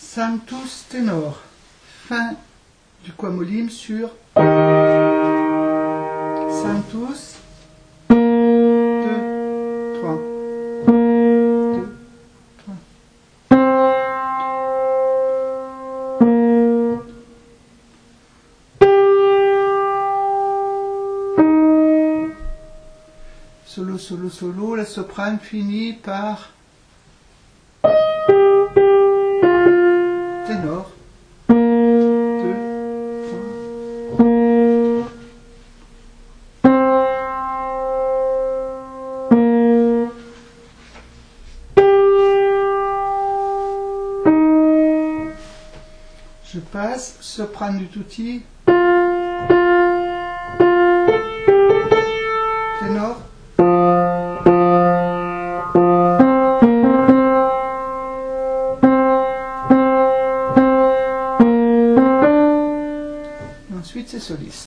Sanctus ténor. Fin du quamoline sur Sanctus. 2, 3. 2, 3. Solo, solo, solo. La soprane finit par ténor. 2, 3. Je passe, soprane du tutti, ténor, et ensuite c'est soliste.